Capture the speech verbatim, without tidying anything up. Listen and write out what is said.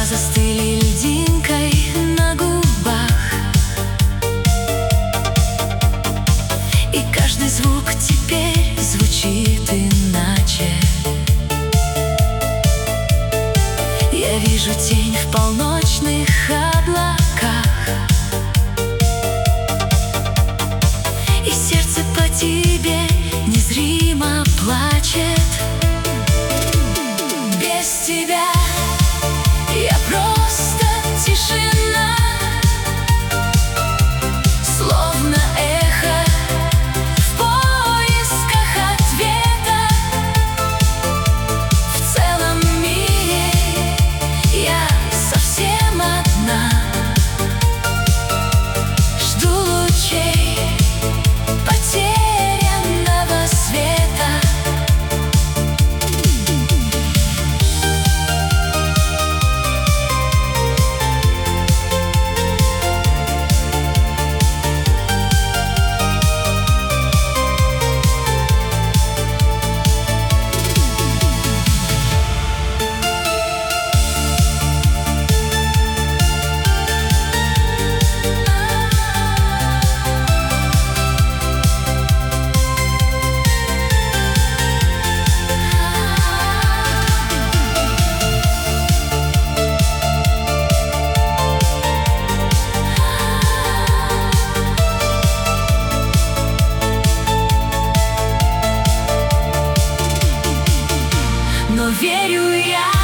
застыли льдинкой на губах, и каждый звук теперь звучит иначе. Я вижу тень в полночных облаках, и сердце по тебе незримо плачет. Без тебя я просто тишина, словно эхо в поисках ответа. В целом мире я совсем одна, жду лучей потерянного света. Но верю я,